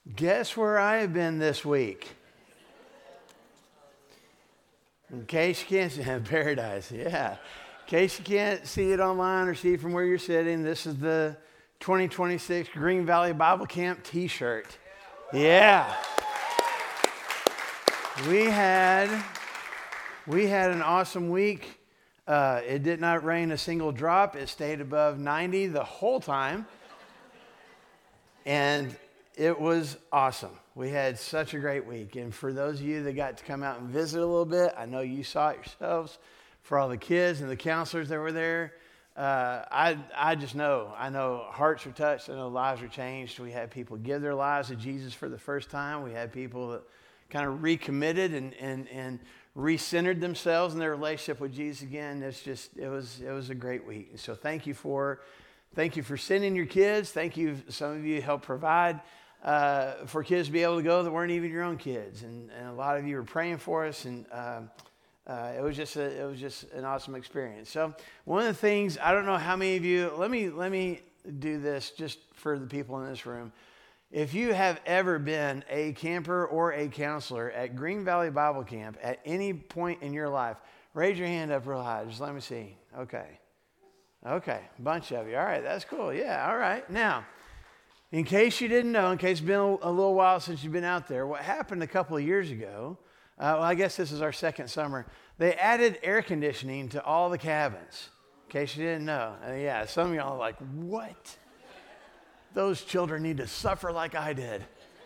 Guess where I have been this week? In case you can't see paradise, yeah. In case you can't see it online or see it from where you're sitting, this is the 2026 Green Valley Bible Camp t-shirt. Yeah. We had an awesome week. It did not rain a single drop. It stayed above 90 the whole time. And it was awesome. We had such a great week. And for those of you that got to come out and visit a little bit, I know you saw it yourselves. For all the kids and the counselors that were there, I just know. I know hearts were touched. I know lives were changed. We had people give their lives to Jesus for the first time. We had people that kind of recommitted and recentered themselves in their relationship with Jesus again. It was a great week. And so thank you for sending your kids. Thank you. Some of you helped provide for kids to be able to go that weren't even your own kids, and a lot of you were praying for us, and it was just an awesome experience. So one of the things, I don't know how many of you. Let me do this just for the people in this room. If you have ever been a camper or a counselor at Green Valley Bible Camp at any point in your life, raise your hand up real high. Just let me see. Okay, a bunch of you. All right, that's cool. Yeah, all right. Now, in case you didn't know, in case it's been a little while since you've been out there, what happened a couple of years ago, well, I guess this is our second summer, they added air conditioning to all the cabins, in case you didn't know. Yeah, some of y'all are like, what? Those children need to suffer like I did.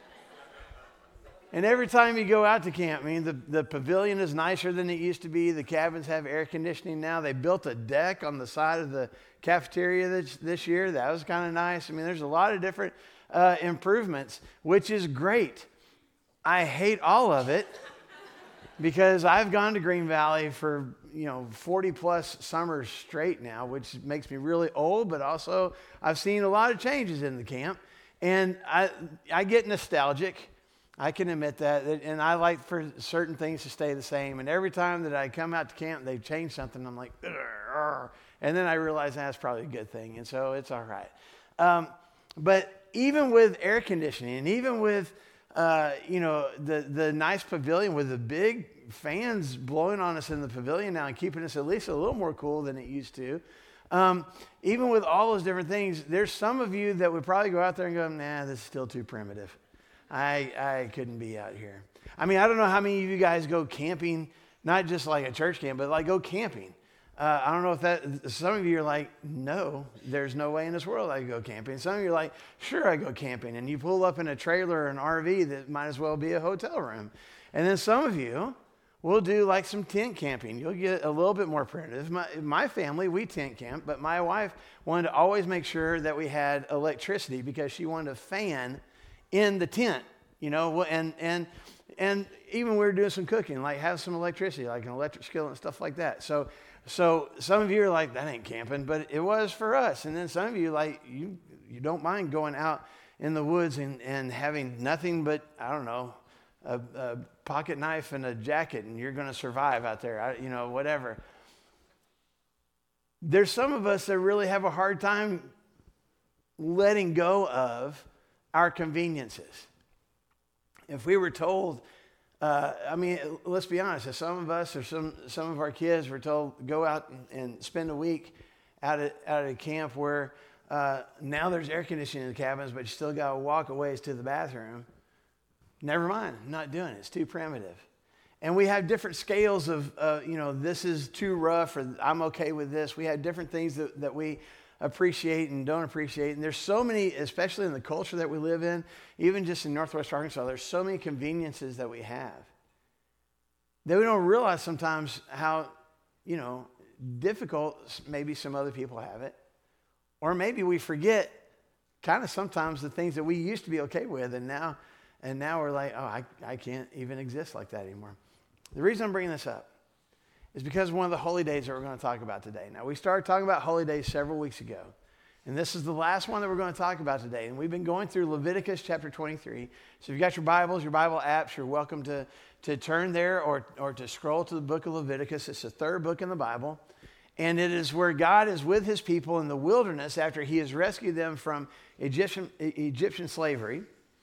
And every time you go out to camp, I mean, the pavilion is nicer than it used to be. The cabins have air conditioning now. They built a deck on the side of the cafeteria this year. That was kind of nice. I mean, there's a lot of different improvements, which is great. I hate all of it because I've gone to Green Valley for 40 plus summers straight now, which makes me really old, but also I've seen a lot of changes in the camp, and I get nostalgic. I can admit that, and I like for certain things to stay the same. And every time that I come out to camp, they've changed something. I'm like, "Urgh." And then I realize that's probably a good thing, and so it's all right. But even with air conditioning, and even with the nice pavilion with the big fans blowing on us in the pavilion now and keeping us at least a little more cool than it used to. Even with all those different things, there's some of you that would probably go out there and go, nah, this is still too primitive. I couldn't be out here. I mean, I don't know how many of you guys go camping, not just like a church camp, but like go camping. I don't know if some of you are like, no, there's no way in this world I could go camping. Some of you are like, sure, I go camping. And you pull up in a trailer or an RV that might as well be a hotel room. And then some of you will do like some tent camping. You'll get a little bit more primitive. My family, we tent camp, but my wife wanted to always make sure that we had electricity because she wanted a fan in the tent, and even we were doing some cooking, like have some electricity, like an electric skillet and stuff like that. So some of you are like, that ain't camping, but it was for us. And then some of you, like, you don't mind going out in the woods and having nothing but, I don't know, a pocket knife and a jacket, and you're going to survive out there, whatever. There's some of us that really have a hard time letting go of our conveniences. If we were told, let's be honest, if some of us or some of our kids were told, go out and spend a week out at a camp where now there's air conditioning in the cabins, but you still got to walk a ways to the bathroom, never mind, I'm not doing it. It's too primitive. And we have different scales of, this is too rough, or I'm okay with this. We have different things that we appreciate and don't appreciate. And there's so many, especially in the culture that we live in, even just in Northwest Arkansas, there's so many conveniences that we have that we don't realize sometimes how, difficult maybe some other people have it. Or maybe we forget kind of sometimes the things that we used to be okay with, and now we're like, oh, I can't even exist like that anymore. The reason I'm bringing this up is because of one of the holy days that we're going to talk about today. Now, we started talking about holy days several weeks ago, and this is the last one that we're going to talk about today. And we've been going through Leviticus chapter 23. So if you've got your Bibles, your Bible apps, you're welcome to turn there or to scroll to the book of Leviticus. It's the third book in the Bible, and it is where God is with his people in the wilderness after he has rescued them from Egyptian slavery.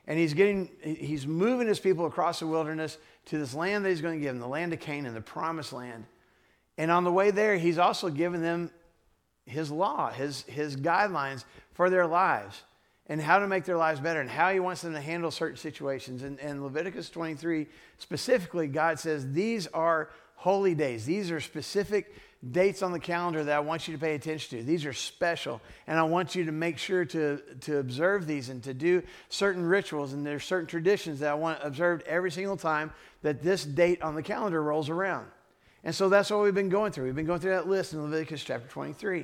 And he's moving his people across the wilderness to this land that he's going to give them, the land of Canaan, the promised land. And on the way there, he's also given them his law, his guidelines for their lives and how to make their lives better and how he wants them to handle certain situations. And Leviticus 23, specifically, God says, these are holy days. These are specific dates on the calendar that I want you to pay attention to. These are special, and I want you to make sure to observe these and to do certain rituals, and there's certain traditions that I want observed every single time that this date on the calendar rolls around. And so that's what we've been going through. We've been going through that list in Leviticus chapter 23.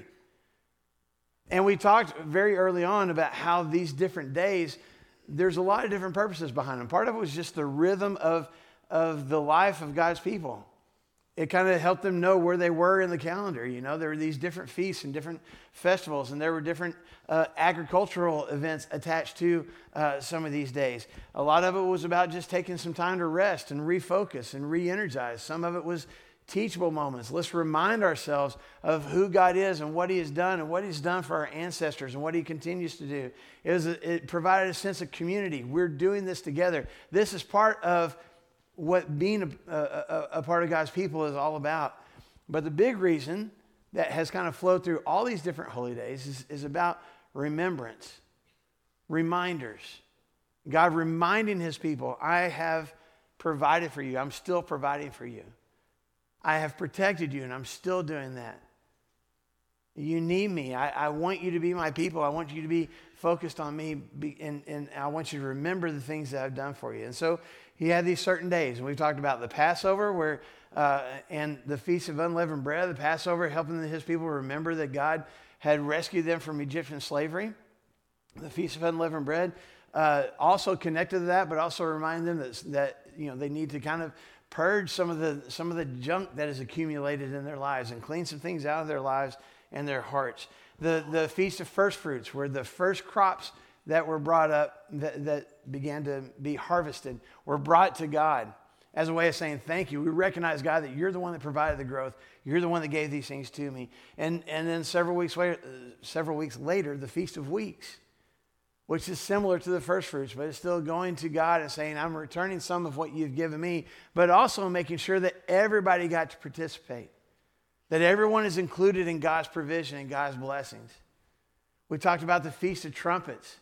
And we talked very early on about how these different days, there's a lot of different purposes behind them. Part of it was just the rhythm of the life of God's people. It kind of helped them know where they were in the calendar. You know, there were these different feasts and different festivals, and there were different agricultural events attached to some of these days. A lot of it was about just taking some time to rest and refocus and re-energize. Some of it was teachable moments. Let's remind ourselves of who God is and what he has done and what he's done for our ancestors and what he continues to do. It provided a sense of community. We're doing this together. This is part of what being a part of God's people is all about. But the big reason that has kind of flowed through all these different holy days is about remembrance, reminders. God reminding his people, I have provided for you. I'm still providing for you. I have protected you, and I'm still doing that. You need me. I want you to be my people. I want you to be focused on me, and I want you to remember the things that I've done for you. And so he had these certain days, and we've talked about the Passover and the Feast of Unleavened Bread, the Passover, helping his people remember that God had rescued them from Egyptian slavery. The Feast of Unleavened Bread also connected to that, but also reminded them that you know they need to kind of purge some of the junk that is accumulated in their lives and clean some things out of their lives and their hearts. The Feast of First Fruits, where the first crops that were brought up, that began to be harvested, were brought to God as a way of saying thank you. We recognize, God, that you're the one that provided the growth. You're the one that gave these things to me. And then several weeks later, the Feast of Weeks, which is similar to the first fruits, but it's still going to God and saying, I'm returning some of what you've given me, but also making sure that everybody got to participate, that everyone is included in God's provision and God's blessings. We talked about the Feast of Trumpets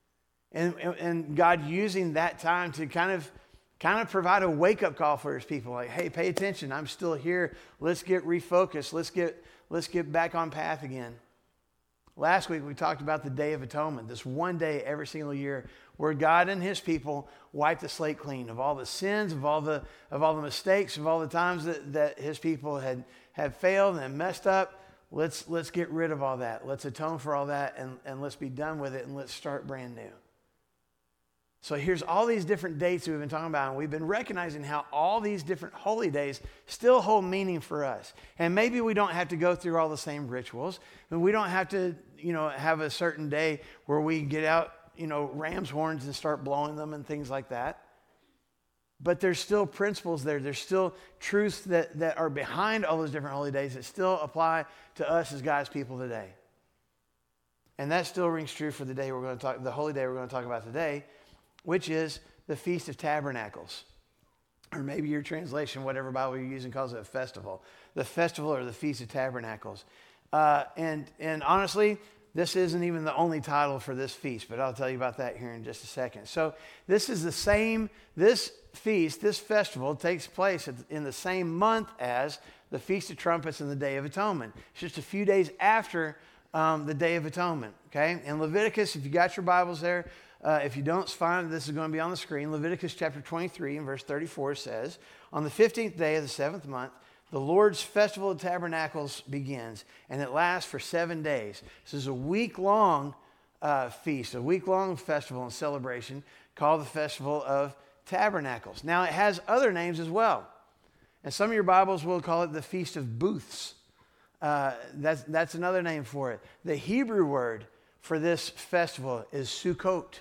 and God using that time to kind of provide a wake-up call for his people. Like, hey, pay attention. I'm still here. Let's get refocused. Let's get back on path again. Last week, we talked about the Day of Atonement, this one day every single year where God and his people wipe the slate clean of all the sins, of all the mistakes, of all the times that his people had failed and messed up. Let's get rid of all that. Let's atone for all that, and let's be done with it, and let's start brand new. So here's all these different dates we've been talking about, and we've been recognizing how all these different holy days still hold meaning for us. And maybe we don't have to go through all the same rituals, and we don't have to, have a certain day where we get out, ram's horns and start blowing them and things like that. But there's still principles there. There's still truths that are behind all those different holy days that still apply to us as God's people today. And that still rings true for the holy day we're going to talk about today, which is the Feast of Tabernacles. Or maybe your translation, whatever Bible you're using, calls it a festival. The festival or the Feast of Tabernacles. And honestly, this isn't even the only title for this feast, but I'll tell you about that here in just a second. So this feast, this festival takes place in the same month as the Feast of Trumpets and the Day of Atonement. It's just a few days after the Day of Atonement, okay? In Leviticus, if you got your Bibles there, if you don't, it's fine. This is going to be on the screen. Leviticus chapter 23 and verse 34 says, on the 15th day of the 7th month, the Lord's Festival of Tabernacles begins, and it lasts for 7 days. This is a week-long feast, a week-long festival and celebration called the Festival of Tabernacles. Now, it has other names as well. And some of your Bibles will call it the Feast of Booths. That's another name for it. The Hebrew word for this festival is Sukkot.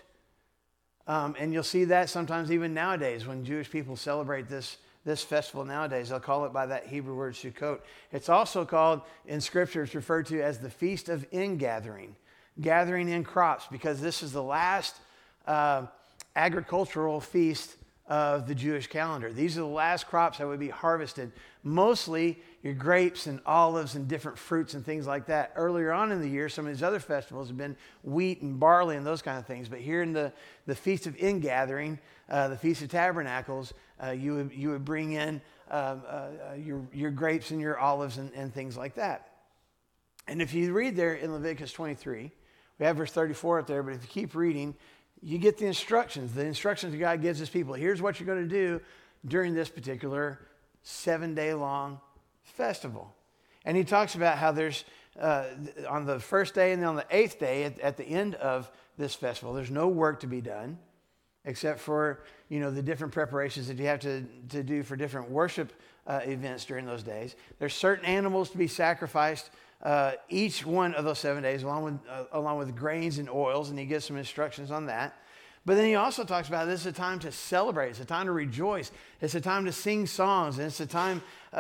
And you'll see that sometimes even nowadays when Jewish people celebrate this festival nowadays. They'll call it by that Hebrew word Sukkot. It's also called, in Scripture, it's referred to as the Feast of Ingathering, gathering in crops, because this is the last agricultural feast of the Jewish calendar. These are the last crops that would be harvested, mostly your grapes and olives and different fruits and things like that. Earlier on in the year, some of these other festivals have been wheat and barley and those kind of things. But here in the Feast of Ingathering, the Feast of Tabernacles, you would bring in your grapes and your olives and things like that. And if you read there in Leviticus 23, we have verse 34 up there, but if you keep reading, you get the instructions that God gives his people. Here's what you're going to do during this particular 7-day long festival. And he talks about how there's, on the first day and then on the 8th day, at the end of this festival, there's no work to be done except for, the different preparations that you have to do for different worship events during those days. There's certain animals to be sacrificed each one of those 7 days, along with grains and oils, and he gives some instructions on that. But then he also talks about this is a time to celebrate. It's a time to rejoice. It's a time to sing songs, and it's a time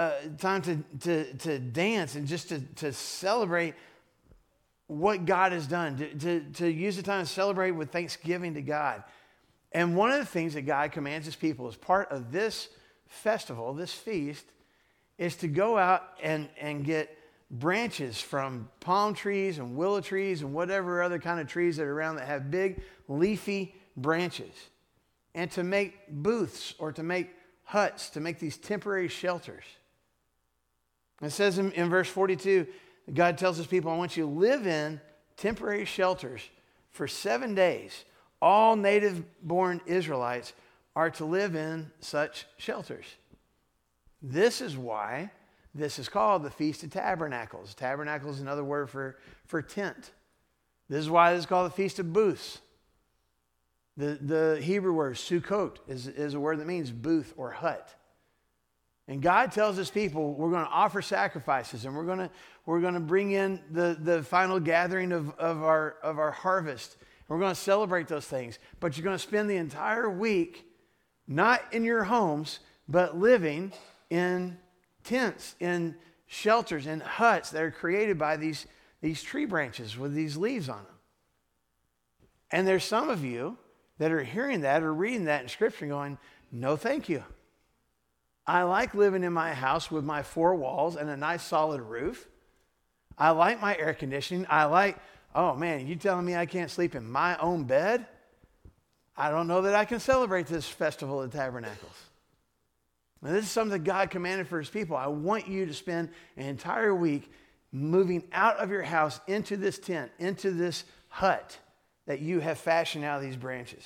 to dance and just to celebrate what God has done, to use the time to celebrate with thanksgiving to God. And one of the things that God commands his people as part of this festival, this feast, is to go out and get branches from palm trees and willow trees and whatever other kind of trees that are around that have big leafy branches, and to make booths or to make huts, to make these temporary shelters. It says in verse 42, God tells his people, I want you to live in temporary shelters for 7 days. All native-born Israelites are to live in such shelters. This is why this is called the Feast of Tabernacles. Tabernacle is another word for tent. This is why this is called the Feast of Booths. The Hebrew word Sukkot is a word that means booth or hut. And God tells his people, we're going to offer sacrifices, and we're going to bring in the final gathering of our harvest. We're going to celebrate those things. But you're going to spend the entire week not in your homes, but living in tents, in shelters, in huts that are created by these tree branches with these leaves on them. And there's some of you that are hearing that or reading that in Scripture going, no, thank you. I like living in my house with my 4 walls and a nice solid roof. I like my air conditioning. Oh man, you telling me I can't sleep in my own bed? I don't know that I can celebrate this festival of tabernacles. Now, this is something that God commanded for his people. I want you to spend an entire week moving out of your house into this tent, into this hut that you have fashioned out of these branches.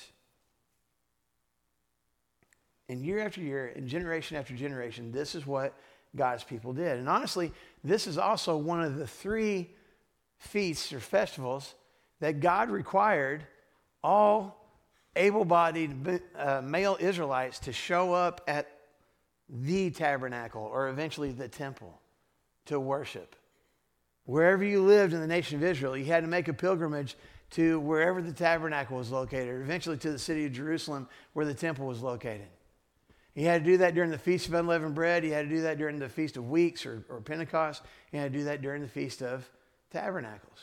And year after year, and generation after generation, this is what God's people did. And honestly, this is also one of the 3 feasts or festivals that God required all able-bodied male Israelites to show up at the tabernacle, or eventually the temple, to worship. Wherever you lived in the nation of Israel, you had to make a pilgrimage to wherever the tabernacle was located, or eventually to the city of Jerusalem where the temple was located. You had to do that during the Feast of Unleavened Bread. You had to do that during the Feast of Weeks or Pentecost. You had to do that during the Feast of Tabernacles.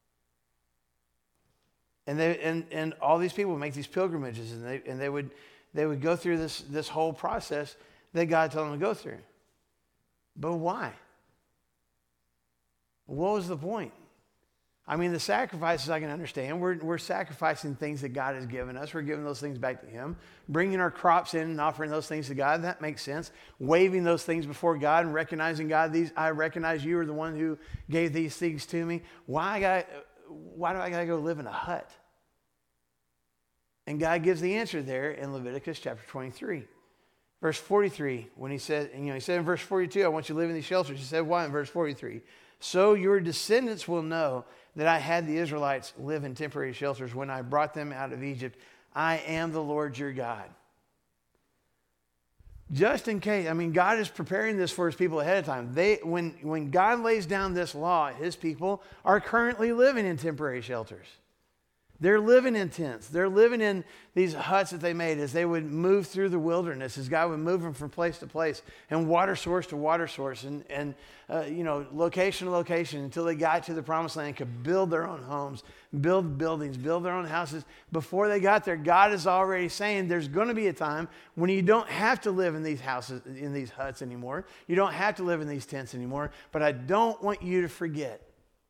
And all these people would make these pilgrimages, and they would go through this whole process that God told them to go through. But why? What was the point? I mean, the sacrifices I can understand. We're sacrificing things that God has given us. We're giving those things back to him. Bringing our crops in and offering those things to God, that makes sense. Waving those things before God and recognizing God, I recognize you are the one who gave these things to me. Why do I got to go live in a hut? And God gives the answer there in Leviticus chapter 23. Verse 43, when he said in verse 42, I want you to live in these shelters. He said, why in verse 43? So your descendants will know that I had the Israelites live in temporary shelters when I brought them out of Egypt. I am the Lord your God. Just in case, God is preparing this for his people ahead of time. When God lays down this law, his people are currently living in temporary shelters. They're living in tents. They're living in these huts that they made as they would move through the wilderness, as God would move them from place to place and water source to water source and location to location until they got to the promised land, could build their own homes, build buildings, build their own houses. Before they got there, God is already saying there's going to be a time when you don't have to live in these houses, in these huts anymore. You don't have to live in these tents anymore, but I don't want you to forget.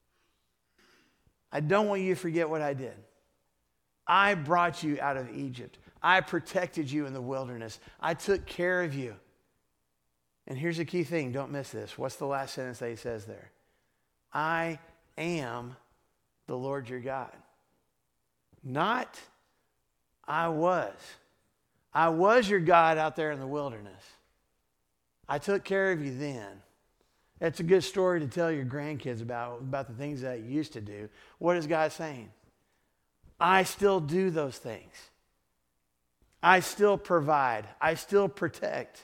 I don't want you to forget what I did. I brought you out of Egypt. I protected you in the wilderness. I took care of you. And here's the key thing. Don't miss this. What's the last sentence that he says there? I am the Lord your God. Not I was. I was your God out there in the wilderness. I took care of you then. That's a good story to tell your grandkids about the things that you used to do. What is God saying? I still do those things. I still provide. I still protect.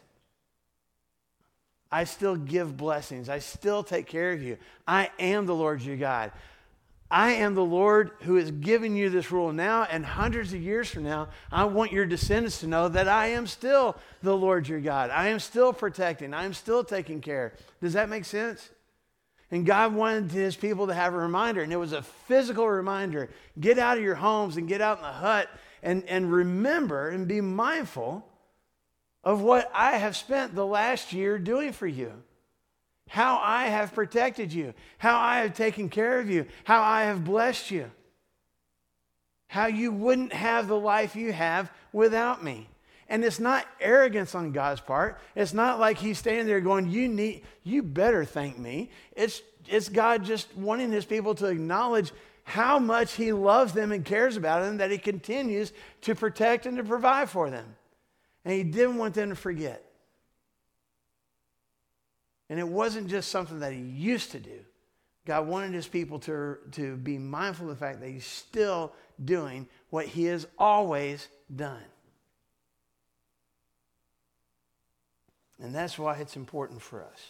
I still give blessings. I still take care of you. I am the Lord your God. I am the Lord who is giving you this rule now, and hundreds of years from now, I want your descendants to know that I am still the Lord your God. I am still protecting. I am still taking care. Does that make sense? And God wanted his people to have a reminder, and it was a physical reminder. Get out of your homes and get out in the hut and remember and be mindful of what I have spent the last year doing for you. How I have protected you, how I have taken care of you, how I have blessed you, how you wouldn't have the life you have without me. And it's not arrogance on God's part. It's not like he's standing there going, you better thank me. It's God just wanting his people to acknowledge how much he loves them and cares about them, that he continues to protect and to provide for them. And he didn't want them to forget. And it wasn't just something that he used to do. God wanted his people to be mindful of the fact that he's still doing what he has always done. And that's why it's important for us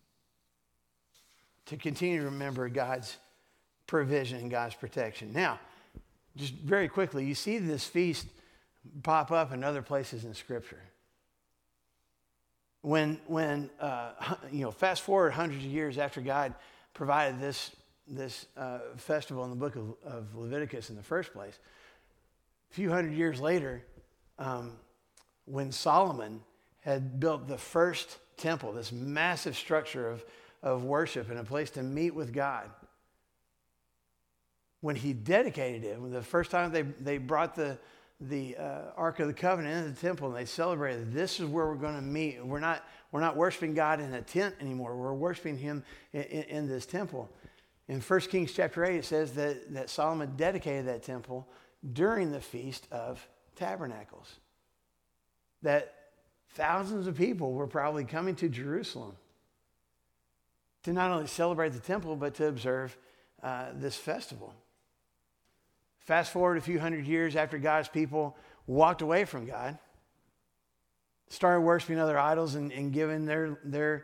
to continue to remember God's provision and God's protection. Now, just very quickly, you see this feast pop up in other places in Scripture. When fast forward hundreds of years after God provided this festival in the book of Leviticus in the first place, a few hundred years later, when Solomon had built the first temple, this massive structure of worship and a place to meet with God, when he dedicated it, when the first time they brought the Ark of the Covenant into the temple and they celebrated, this is where we're going to meet. We're not worshiping God in a tent anymore. We're worshiping him in this temple. In 1 Kings chapter 8, it says that Solomon dedicated that temple during the Feast of Tabernacles. That thousands of people were probably coming to Jerusalem to not only celebrate the temple, but to observe this festival. Fast forward a few hundred years after God's people walked away from God, started worshiping other idols and giving their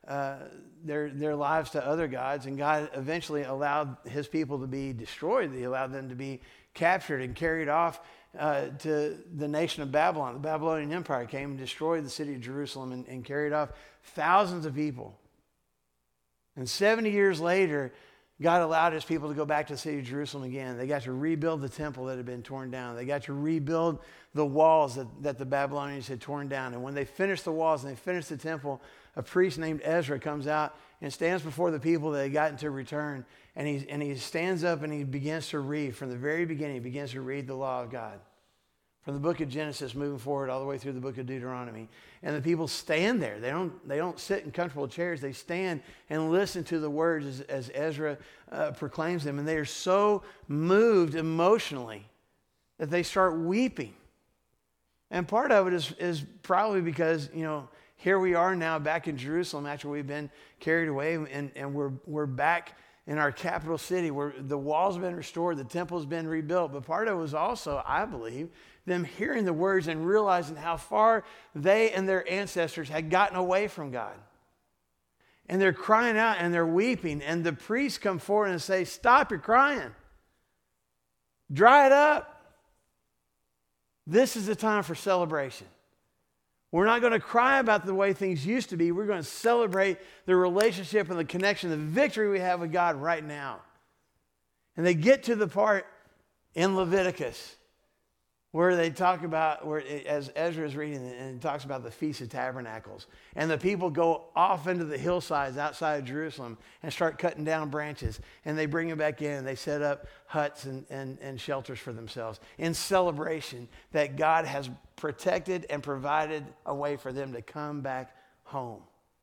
lives to other gods, and God eventually allowed his people to be destroyed. He allowed them to be captured and carried off to the nation of Babylon. The Babylonian Empire came and destroyed the city of Jerusalem and carried off thousands of people. And 70 years later, God allowed his people to go back to the city of Jerusalem again. They got to rebuild the temple that had been torn down. They got to rebuild the walls that the Babylonians had torn down. And when they finished the walls and they finished the temple, a priest named Ezra comes out and stands before the people that had gotten to return. And he stands up and he begins to read. From the very beginning, he begins to read the law of God. From the book of Genesis, moving forward all the way through the book of Deuteronomy. And the people stand there. They don't sit in comfortable chairs. They stand and listen to the words as Ezra proclaims them. And they are so moved emotionally that they start weeping. And part of it is probably because, here we are now back in Jerusalem after we've been carried away, and we're back in our capital city where the walls have been restored, the temple's been rebuilt. But part of it was also, I believe, them hearing the words and realizing how far they and their ancestors had gotten away from God. And they're crying out and they're weeping, and the priests come forward and say, "Stop your crying. Dry it up. This is the time for celebration. We're not going to cry about the way things used to be. We're going to celebrate the relationship and the connection, the victory we have with God right now. And they get to the part in Leviticus where they talk about, as Ezra is reading, and it talks about the Feast of Tabernacles. And the people go off into the hillsides outside of Jerusalem and start cutting down branches. And they bring them back in and they set up huts and shelters for themselves in celebration that God has protected and provided a way for them to come back home.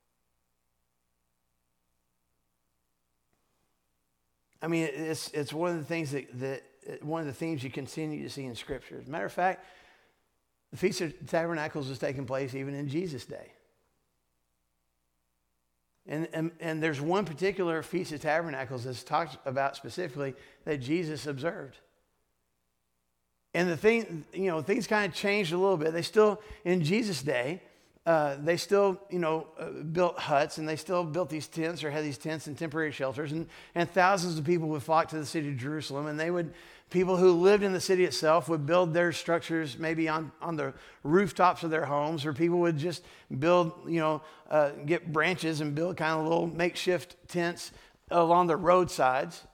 I mean, it's one of the things that one of the themes you continue to see in Scripture. As a matter of fact, the Feast of Tabernacles was taking place even in Jesus' day. And there's one particular Feast of Tabernacles that's talked about specifically that Jesus observed. And the thing, things kind of changed a little bit. They still, in Jesus' day, they still, built huts, and they still built these tents or had these tents and temporary shelters, and thousands of people would flock to the city of Jerusalem, and people who lived in the city itself would build their structures maybe on the rooftops of their homes, or people would just build, get branches and build kind of little makeshift tents along the roadsides.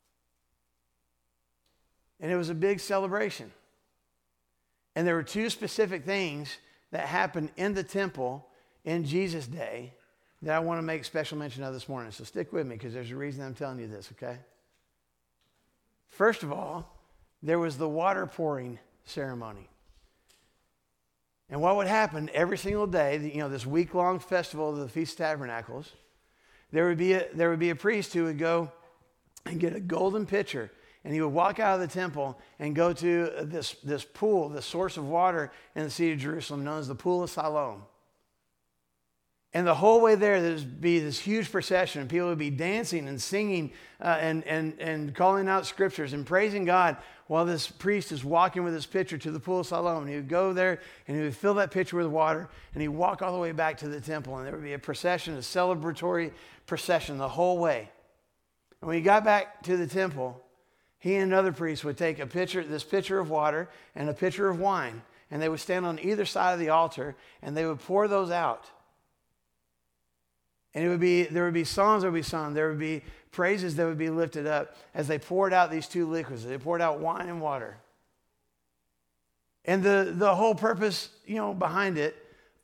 And it was a big celebration. And there were two specific things that happened in the temple in Jesus' day that I want to make special mention of this morning. So stick with me, because there's a reason I'm telling you this, okay? First of all, there was the water pouring ceremony. And what would happen every single day, this week-long festival of the Feast of Tabernacles, there would be a priest who would go and get a golden pitcher, and he would walk out of the temple and go to this pool, this source of water in the city of Jerusalem known as the Pool of Siloam. And the whole way there would be this huge procession, and people would be dancing and singing and calling out scriptures and praising God while this priest is walking with his pitcher to the Pool of Siloam. And he would go there and he would fill that pitcher with water, and he'd walk all the way back to the temple, and there would be a procession, a celebratory procession the whole way. And when he got back to the temple, he and another priest would take this pitcher of water and a pitcher of wine, and they would stand on either side of the altar, and they would pour those out. And there would be songs that would be sung. There would be praises that would be lifted up as they poured out these two liquids. They poured out wine and water. And the whole purpose, behind it,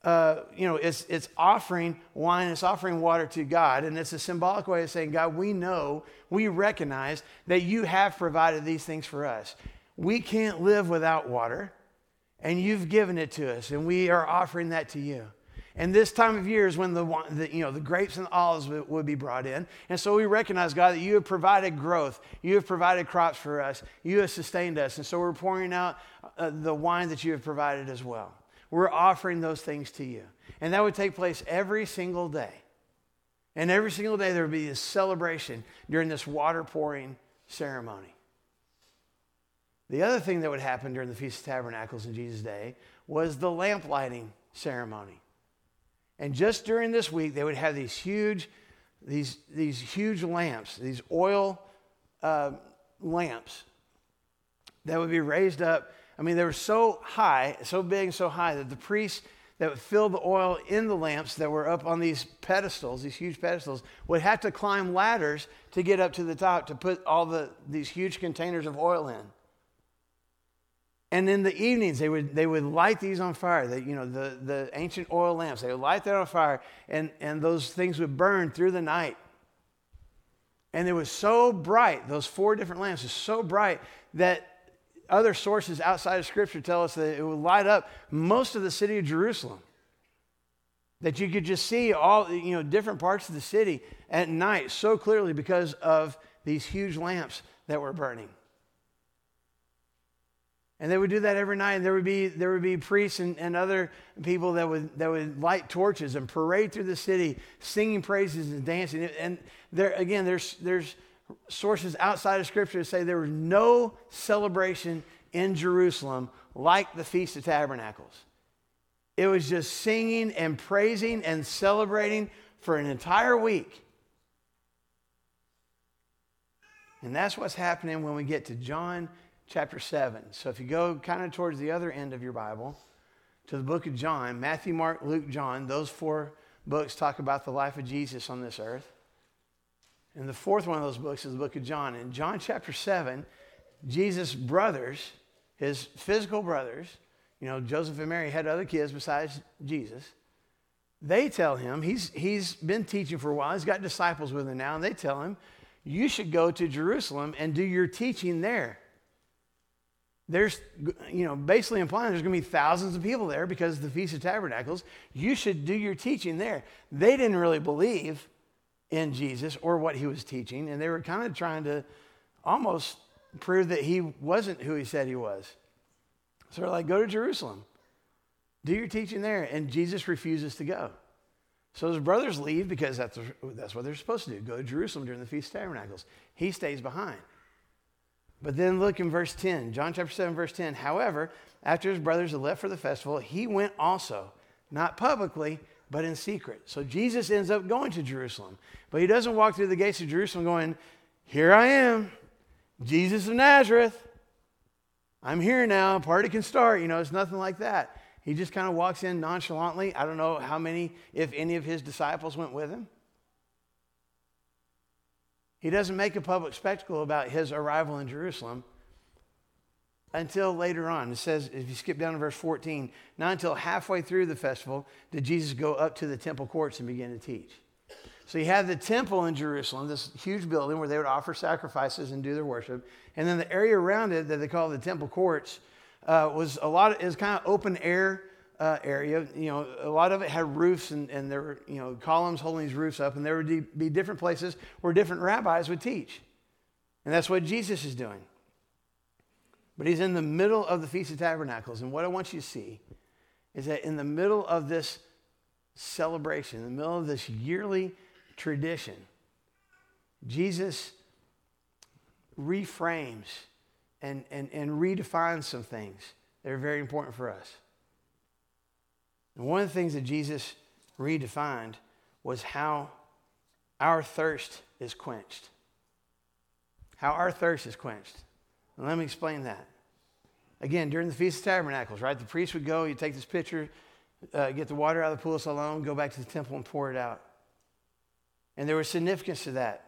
it's offering wine, it's offering water to God, and it's a symbolic way of saying, God, we recognize that you have provided these things for us. We can't live without water, and you've given it to us, and we are offering that to you. And this time of year is when the grapes and the olives would be brought in. And so we recognize, God, that you have provided growth. You have provided crops for us. You have sustained us. And so we're pouring out the wine that you have provided as well. We're offering those things to you. And that would take place every single day. And every single day there would be this celebration during this water pouring ceremony. The other thing that would happen during the Feast of Tabernacles in Jesus' day was the lamp lighting ceremony. And just during this week, they would have these huge lamps, these oil lamps that would be raised up. I mean, they were so high, so big and so high that the priests that would fill the oil in the lamps that were up on these pedestals, these huge pedestals, would have to climb ladders to get up to the top to put all these huge containers of oil in. And in the evenings, they would light these on fire. The ancient oil lamps, they would light that on fire, and those things would burn through the night. And it was so bright, those 4 different lamps were so bright that other sources outside of Scripture tell us that it would light up most of the city of Jerusalem. That you could just see all, different parts of the city at night so clearly because of these huge lamps that were burning. And they would do that every night, and there would be priests and other people that would light torches and parade through the city, singing praises and dancing. And there's sources outside of Scripture that say there was no celebration in Jerusalem like the Feast of Tabernacles. It was just singing and praising and celebrating for an entire week. And that's what's happening when we get to John chapter 7. So if you go kind of towards the other end of your Bible, to the book of John, Matthew, Mark, Luke, John, those 4 books talk about the life of Jesus on this earth. And the 4th one of those books is the book of John. In John chapter 7, Jesus' brothers, his physical brothers, Joseph and Mary had other kids besides Jesus. They tell him, he's been teaching for a while, he's got disciples with him now, and they tell him, you should go to Jerusalem and do your teaching there. There's, basically implying there's going to be thousands of people there because of the Feast of Tabernacles. You should do your teaching there. They didn't really believe in Jesus or what he was teaching, and they were kind of trying to almost prove that he wasn't who he said he was. So they're like, go to Jerusalem. Do your teaching there. And Jesus refuses to go. So his brothers leave because that's what they're supposed to do, go to Jerusalem during the Feast of Tabernacles. He stays behind. But then look in verse 10, John chapter 7, verse 10. However, after his brothers had left for the festival, he went also, not publicly, but in secret. So Jesus ends up going to Jerusalem. But he doesn't walk through the gates of Jerusalem going, here I am, Jesus of Nazareth. I'm here now, party can start. It's nothing like that. He just kind of walks in nonchalantly. I don't know how many, if any of his disciples went with him. He doesn't make a public spectacle about his arrival in Jerusalem until later on. It says, if you skip down to verse 14, not until halfway through the festival did Jesus go up to the temple courts and begin to teach. So you have the temple in Jerusalem, this huge building where they would offer sacrifices and do their worship. And then the area around it that they call the temple courts was kind of open air area. A lot of it had roofs and there were, columns holding these roofs up, and there would be different places where different rabbis would teach. And that's what Jesus is doing. But he's in the middle of the Feast of Tabernacles. And what I want you to see is that in the middle of this celebration, in the middle of this yearly tradition, Jesus reframes and redefines some things that are very important for us. And one of the things that Jesus redefined was how our thirst is quenched. How our thirst is quenched. And let me explain that. Again, during the Feast of Tabernacles, right? The priest would go, you'd take this pitcher, get the water out of the pool of Siloam, go back to the temple and pour it out. And there was significance to that.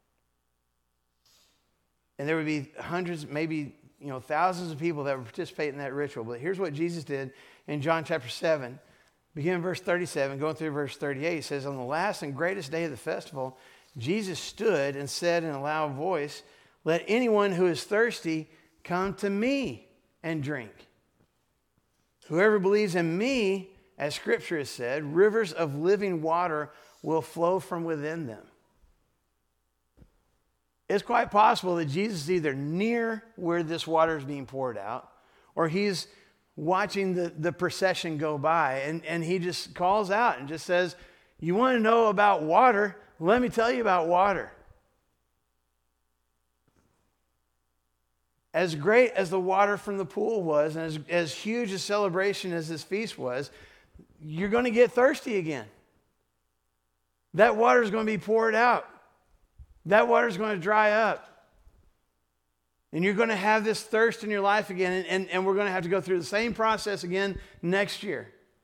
And there would be hundreds, maybe thousands of people that would participate in that ritual. But here's what Jesus did in John chapter 7. Beginning in verse 37, going through verse 38, it says, on the last and greatest day of the festival, Jesus stood and said in a loud voice, let anyone who is thirsty come to me and drink. Whoever believes in me, as Scripture has said, rivers of living water will flow from within them. It's quite possible that Jesus is either near where this water is being poured out, or he's watching the procession go by, and he just calls out and just says, you want to know about water? Let me tell you about water. As great as the water from the pool was, and as huge a celebration as this feast was, you're going to get thirsty again. That water is going to be poured out. That water is going to dry up. And you're going to have this thirst in your life again, and we're going to have to go through the same process again next year.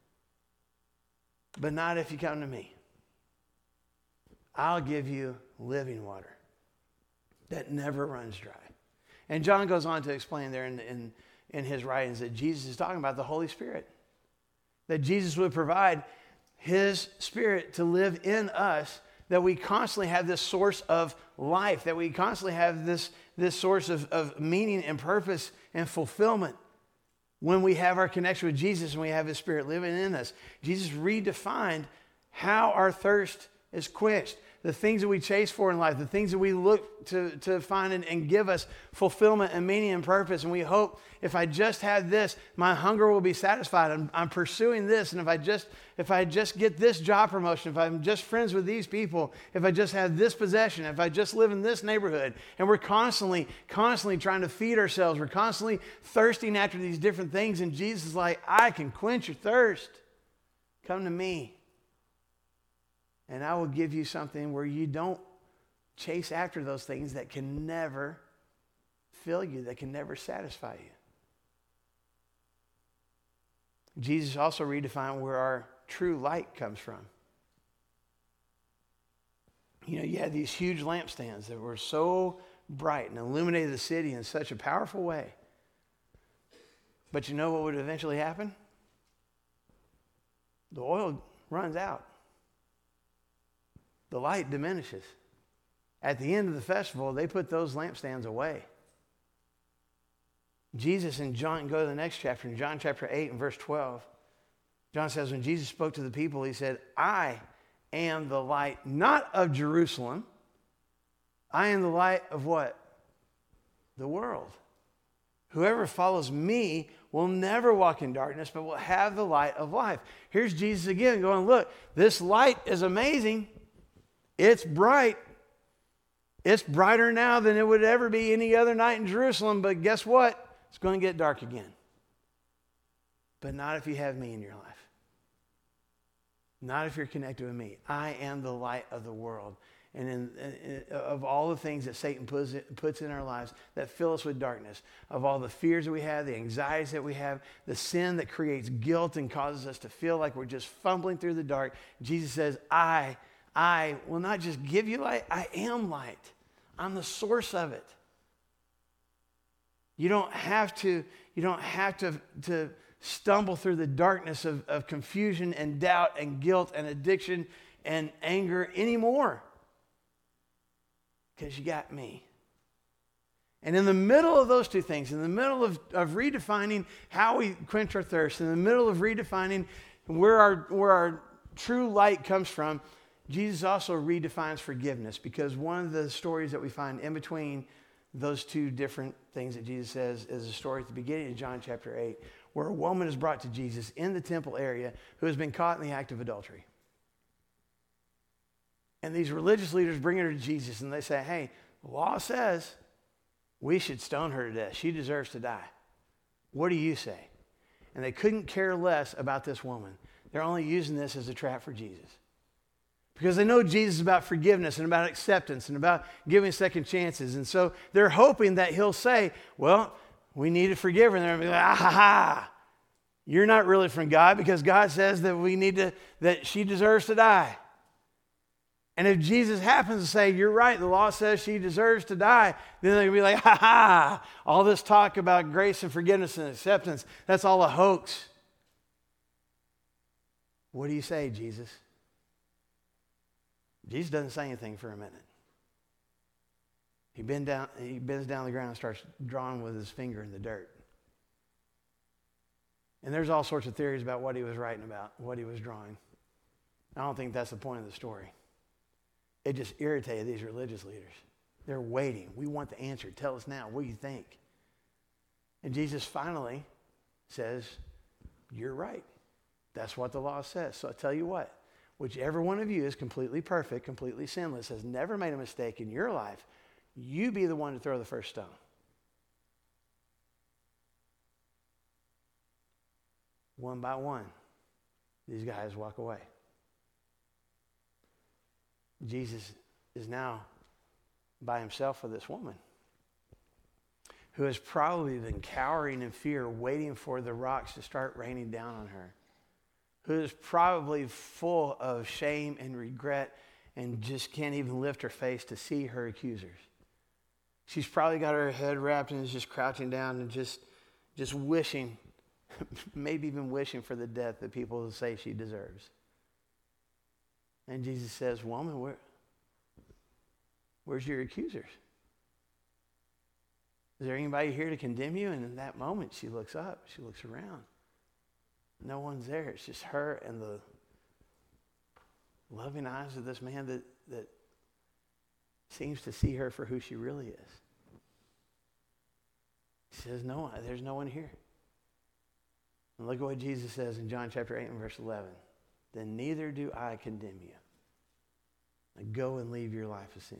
But not if you come to me. I'll give you living water that never runs dry. And John goes on to explain there in his writings that Jesus is talking about the Holy Spirit. That Jesus would provide his Spirit to live in us, that we constantly have this source of life, that we constantly have this source of meaning and purpose and fulfillment when we have our connection with Jesus and we have his Spirit living in us. Jesus redefined how our thirst is quenched. The things that we chase for in life, the things that we look to find and give us fulfillment and meaning and purpose. And we hope if I just have this, my hunger will be satisfied. I'm pursuing this. And if I just get this job promotion, if I'm just friends with these people, if I just have this possession, if I just live in this neighborhood, and we're constantly trying to feed ourselves. We're constantly thirsting after these different things. And Jesus is like, I can quench your thirst. Come to me. And I will give you something where you don't chase after those things that can never fill you, that can never satisfy you. Jesus also redefined where our true light comes from. You know, you had these huge lampstands that were so bright and illuminated the city in such a powerful way. But you know what would eventually happen? The oil runs out. The light diminishes. At the end of the festival, they put those lampstands away. Jesus in John, go to the next chapter, in John chapter 8 and verse 12. John says, when Jesus spoke to the people, he said, I am the light, not of Jerusalem. I am the light of what? The world. Whoever follows me will never walk in darkness, but will have the light of life. Here's Jesus again going, look, this light is amazing. It's bright. It's brighter now than it would ever be any other night in Jerusalem, but guess what? It's going to get dark again. But not if you have me in your life. Not if you're connected with me. I am the light of the world. And of all the things that Satan puts in our lives that fill us with darkness, of all the fears that we have, the anxieties that we have, the sin that creates guilt and causes us to feel like we're just fumbling through the dark, Jesus says, I will not just give you light, I am light. I'm the source of it. You don't have to stumble through the darkness of confusion and doubt and guilt and addiction and anger anymore. Because you got me. And in the middle of those two things, in the middle of redefining how we quench our thirst, in the middle of redefining where our true light comes from, Jesus also redefines forgiveness, because one of the stories that we find in between those two different things that Jesus says is a story at the beginning of John chapter 8, where a woman is brought to Jesus in the temple area who has been caught in the act of adultery. And these religious leaders bring her to Jesus and they say, hey, the law says we should stone her to death. She deserves to die. What do you say? And they couldn't care less about this woman. They're only using this as a trap for Jesus. Because they know Jesus is about forgiveness and about acceptance and about giving second chances. And so they're hoping that he'll say, well, we need to forgive her. And they're going to be like, ah, ha, ha. You're not really from God, because God says that that she deserves to die. And if Jesus happens to say, you're right, the law says she deserves to die, then they're going to be like, ha ha, all this talk about grace and forgiveness and acceptance, that's all a hoax. What do you say, Jesus? Jesus doesn't say anything for a minute. He bends down the ground and starts drawing with his finger in the dirt. And there's all sorts of theories about what he was writing about, what he was drawing. I don't think that's the point of the story. It just irritated these religious leaders. They're waiting. We want the answer. Tell us now. What do you think? And Jesus finally says, you're right. That's what the law says. So I tell you what, whichever one of you is completely perfect, completely sinless, has never made a mistake in your life, you be the one to throw the first stone. One by one, these guys walk away. Jesus is now by himself with this woman who has probably been cowering in fear, waiting for the rocks to start raining down on her, who is probably full of shame and regret and just can't even lift her face to see her accusers. She's probably got her head wrapped and is just crouching down and just wishing, maybe even wishing for the death that people say she deserves. And Jesus says, woman, where's your accusers? Is there anybody here to condemn you? And in that moment, she looks up, she looks around. No one's there. It's just her and the loving eyes of this man that seems to see her for who she really is. He says, no, there's no one here. And look at what Jesus says in John chapter 8 and verse 11. Then neither do I condemn you. Now go and leave your life of sin.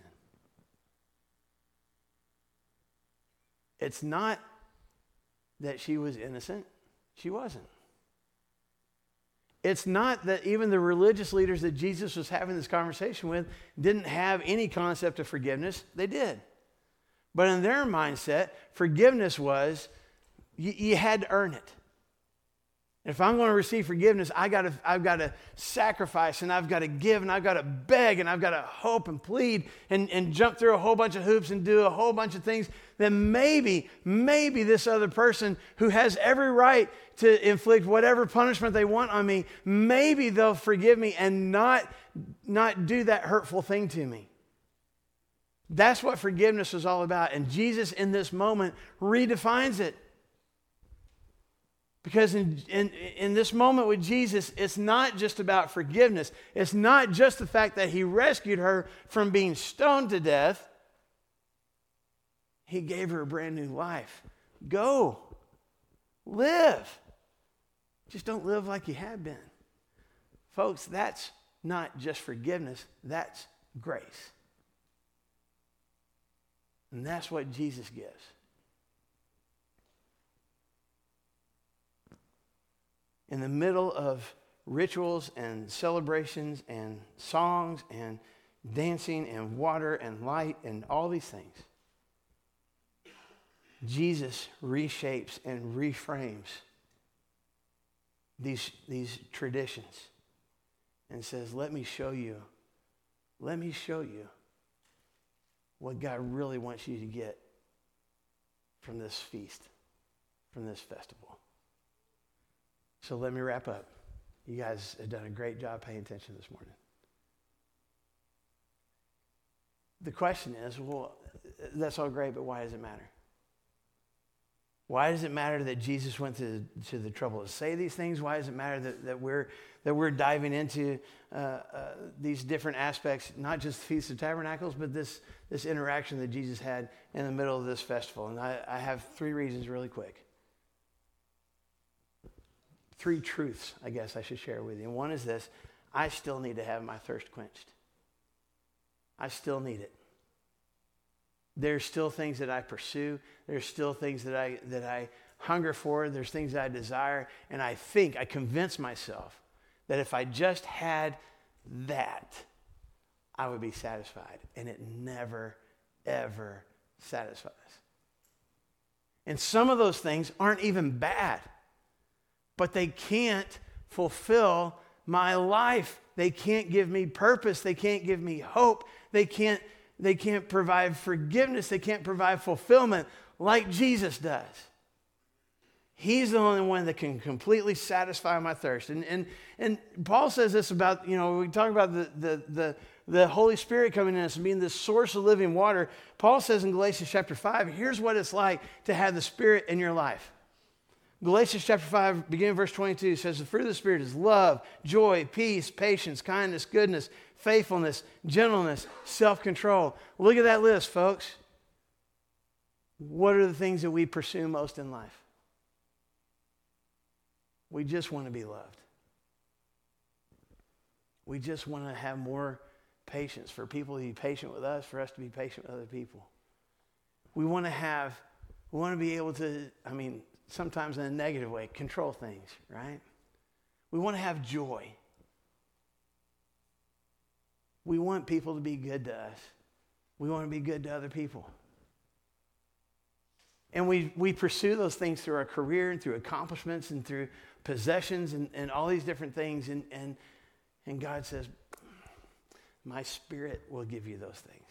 It's not that she was innocent. She wasn't. It's not that even the religious leaders that Jesus was having this conversation with didn't have any concept of forgiveness. They did. But in their mindset, forgiveness was you had to earn it. If I'm going to receive forgiveness, I've got to sacrifice, and I've got to give, and I've got to beg, and I've got to hope and plead and jump through a whole bunch of hoops and do a whole bunch of things. Then maybe this other person who has every right to inflict whatever punishment they want on me, maybe they'll forgive me and not do that hurtful thing to me. That's what forgiveness is all about. And Jesus in this moment redefines it. Because in this moment with Jesus, it's not just about forgiveness. It's not just the fact that he rescued her from being stoned to death. He gave her a brand new life. Go. Live. Just don't live like you have been. Folks, that's not just forgiveness. That's grace. And that's what Jesus gives. In the middle of rituals and celebrations and songs and dancing and water and light and all these things, Jesus reshapes and reframes these traditions and says, let me show you what God really wants you to get from this feast, from this festival. So let me wrap up. You guys have done a great job paying attention this morning. The question is, well, that's all great, but why does it matter? Why does it matter that Jesus went to the trouble to say these things? Why does it matter that we're diving into these different aspects, not just the Feast of Tabernacles, but this interaction that Jesus had in the middle of this festival? And I have 3 reasons really quick. 3 truths, I guess I should share with you. And one is this: I still need to have my thirst quenched. I still need it. There's still things that I pursue. There's still things that I hunger for. There's things that I desire. And I convince myself that if I just had that, I would be satisfied. And it never, ever satisfies. And some of those things aren't even bad, but they can't fulfill my life. They can't give me purpose. They can't give me hope. They can't provide forgiveness. They can't provide fulfillment like Jesus does. He's the only one that can completely satisfy my thirst. And Paul says this about, we talk about the Holy Spirit coming in us and being the source of living water. Paul says in Galatians chapter 5, here's what it's like to have the Spirit in your life. Galatians chapter 5, beginning verse 22, says the fruit of the Spirit is love, joy, peace, patience, kindness, goodness, faithfulness, gentleness, self-control. Look at that list, folks. What are the things that we pursue most in life? We just want to be loved. We just want to have more patience, for people to be patient with us, for us to be patient with other people. We want to be able to, sometimes in a negative way, control things, right? We want to have joy. We want people to be good to us. We want to be good to other people. And we pursue those things through our career and through accomplishments and through possessions and all these different things. And God says, my Spirit will give you those things.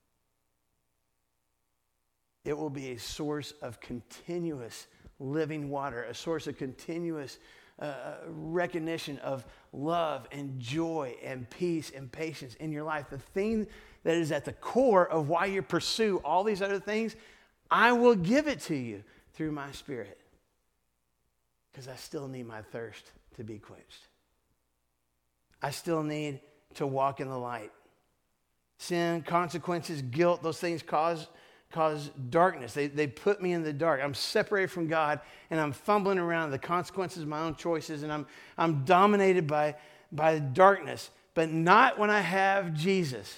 It will be a source of continuous living water, a source of continuous recognition of love and joy and peace and patience in your life. The thing that is at the core of why you pursue all these other things, I will give it to you through my Spirit, because I still need my thirst to be quenched. I still need to walk in the light. Sin, consequences, guilt, those things cause darkness. They put me in the dark. I'm separated from God, and I'm fumbling around the consequences of my own choices, and I'm dominated by darkness, but not when I have Jesus.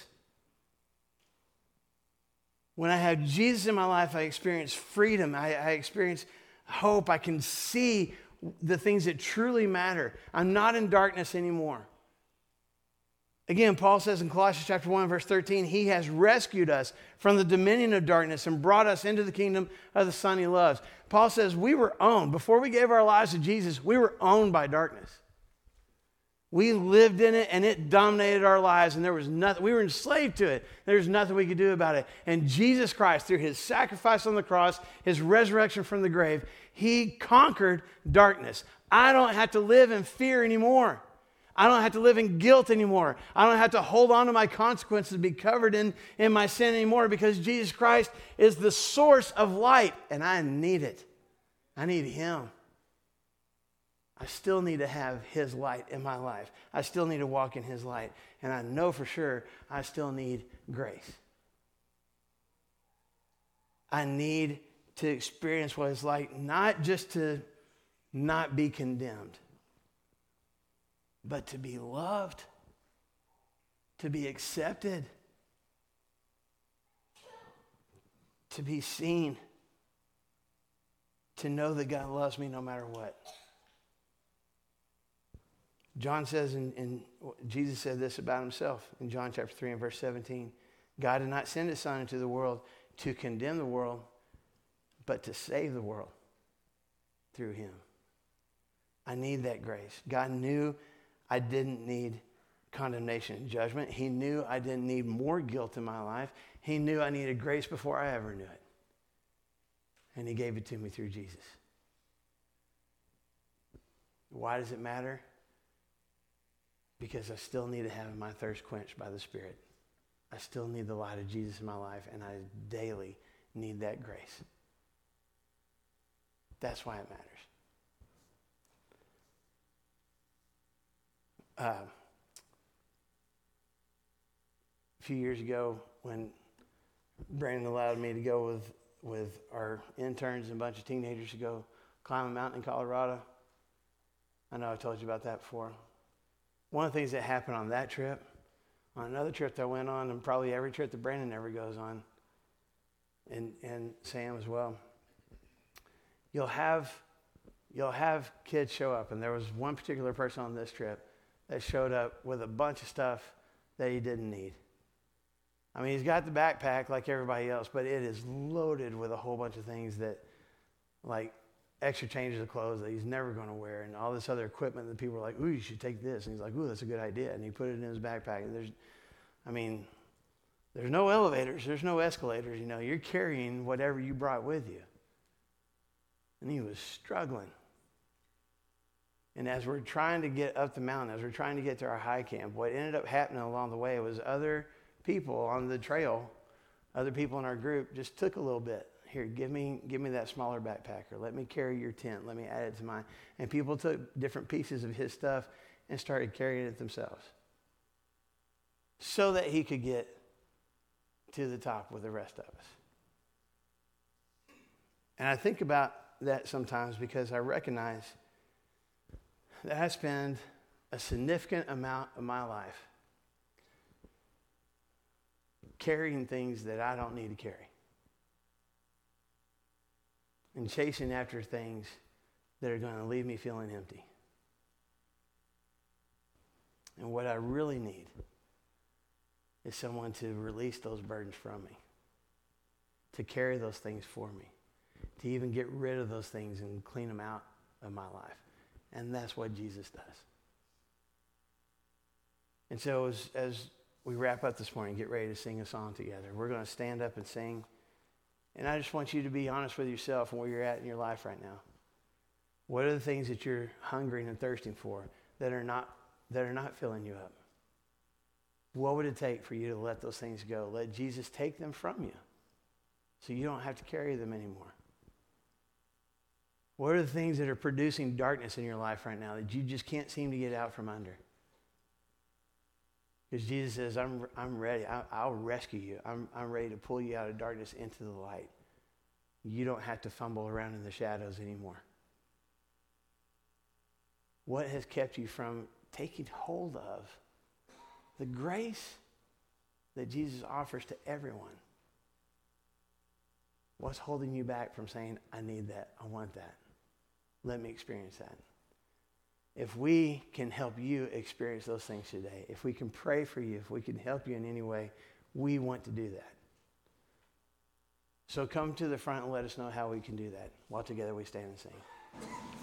When I have Jesus in my life, I experience freedom. I experience hope. I can see the things that truly matter. I'm not in darkness anymore. Again, Paul says in Colossians chapter 1, verse 13, he has rescued us from the dominion of darkness and brought us into the kingdom of the Son he loves. Paul says we were owned. Before we gave our lives to Jesus, we were owned by darkness. We lived in it and it dominated our lives, and there was nothing, we were enslaved to it. There was nothing we could do about it. And Jesus Christ, through his sacrifice on the cross, his resurrection from the grave, he conquered darkness. I don't have to live in fear anymore. I don't have to live in guilt anymore. I don't have to hold on to my consequences, be covered in my sin anymore, because Jesus Christ is the source of light, and I need it. I need him. I still need to have his light in my life. I still need to walk in his light, and I know for sure I still need grace. I need to experience what it's like, not just to not be condemned, but to be loved, to be accepted, to be seen, to know that God loves me no matter what. John says, and Jesus said this about himself in John chapter 3 and verse 17, God did not send his Son into the world to condemn the world, but to save the world through him. I need that grace. God knew I didn't need condemnation and judgment. He knew I didn't need more guilt in my life. He knew I needed grace before I ever knew it. And he gave it to me through Jesus. Why does it matter? Because I still need to have my thirst quenched by the Spirit. I still need the light of Jesus in my life, and I daily need that grace. That's why it matters. A few years ago, when Brandon allowed me to go with our interns and a bunch of teenagers to go climb a mountain in Colorado, I know I told you about that before. One of the things that happened on that trip, on another trip that I went on, and probably every trip that Brandon ever goes on, and Sam as well, you'll have kids show up, and there was one particular person on this trip that showed up with a bunch of stuff that he didn't need. I mean, he's got the backpack like everybody else, but it is loaded with a whole bunch of things that, like extra changes of clothes that he's never going to wear, and all this other equipment that people are like, ooh, you should take this. And he's like, ooh, that's a good idea. And he put it in his backpack. And there's no elevators. There's no escalators. You know, you're carrying whatever you brought with you. And he was struggling. And as we're trying to get up the mountain, as we're trying to get to our high camp, what ended up happening along the way was other people on the trail, other people in our group just took a little bit. Here, give me that smaller backpack, or let me carry your tent. Let me add it to mine. And people took different pieces of his stuff and started carrying it themselves so that he could get to the top with the rest of us. And I think about that sometimes because I recognize that I spend a significant amount of my life carrying things that I don't need to carry, and chasing after things that are going to leave me feeling empty. And what I really need is someone to release those burdens from me, to carry those things for me, to even get rid of those things and clean them out of my life. And that's what Jesus does. And so as we wrap up this morning, get ready to sing a song together, we're going to stand up and sing. And I just want you to be honest with yourself and where you're at in your life right now. What are the things that you're hungering and thirsting for that are not filling you up? What would it take for you to let those things go? Let Jesus take them from you so you don't have to carry them anymore. What are the things that are producing darkness in your life right now that you just can't seem to get out from under? Because Jesus says, I'm ready. I'll rescue you. I'm ready to pull you out of darkness into the light. You don't have to fumble around in the shadows anymore. What has kept you from taking hold of the grace that Jesus offers to everyone? What's holding you back from saying, I need that, I want that? Let me experience that. if we can help you experience those things today, if we can pray for you, if we can help you in any way, we want to do that. So come to the front and let us know how we can do that. While together we stand and sing.